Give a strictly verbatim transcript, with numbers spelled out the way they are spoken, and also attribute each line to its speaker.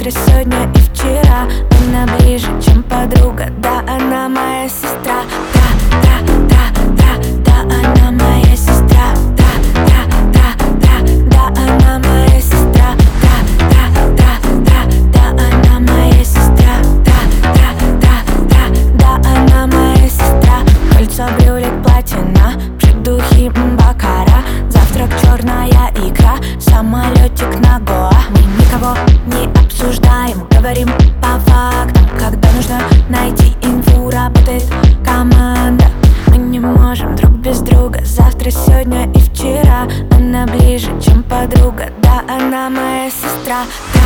Speaker 1: завтра, сегодня и вчера. Она ближе, чем подруга, да, она моя сестра. Да, да, да, да, да, она моя сестра. Да, да, да, да, да, она моя сестра. Да, да, да, да, да, она моя сестра. Да, да, да, да, да, она моя сестра. Кольцо, брюлик, платина, духи бакара. Завтрак, черная икра, самолетик на Гоа. Мы никого не обсуждаем, говорим по фактам. Когда нужно найти инфу, работает команда. Мы не можем друг без друга, завтра, сегодня и вчера. Она ближе, чем подруга, да, она моя сестра.